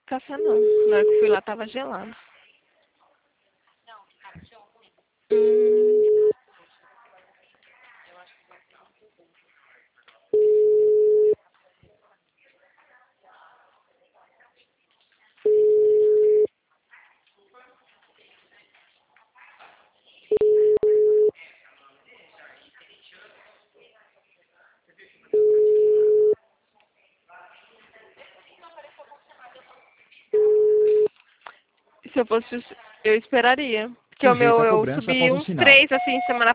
Café não. Na hora que eu fui lá tava gelado. Hum, se eu fosse, eu esperaria. Porque o Sujeito meu, à eu cobrança subi após o uns sinal. 3 assim semana